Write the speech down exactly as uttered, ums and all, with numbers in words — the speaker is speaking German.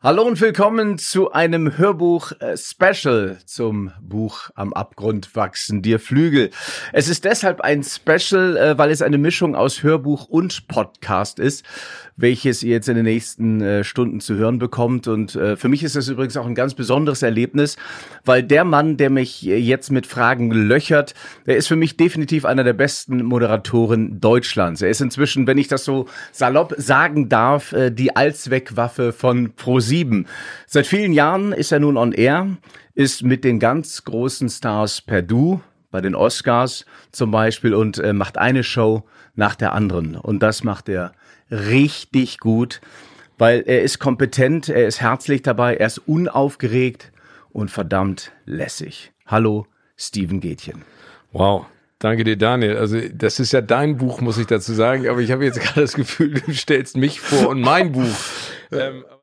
Hallo und willkommen zu einem Hörbuch-Special zum Buch Am Abgrund wachsen dir Flügel. Es ist deshalb ein Special, weil es eine Mischung aus Hörbuch und Podcast ist, welches ihr jetzt in den nächsten Stunden zu hören bekommt. Und für mich ist das übrigens auch ein ganz besonderes Erlebnis, weil der Mann, der mich jetzt mit Fragen löchert, der ist für mich definitiv einer der besten Moderatoren Deutschlands. Er ist inzwischen, wenn ich das so salopp sagen darf, die Allzweckwaffe von ProSieben. Seit vielen Jahren ist er nun on air, ist mit den ganz großen Stars per Du, bei den Oscars zum Beispiel, und äh, macht eine Show nach der anderen. Und das macht er richtig gut, weil er ist kompetent, er ist herzlich dabei, er ist unaufgeregt und verdammt lässig. Hallo, Steven Gätjen. Wow. Danke dir, Daniel. Also das ist ja dein Buch, muss ich dazu sagen, aber ich habe jetzt gerade das Gefühl, du stellst mich vor und mein Buch. Ähm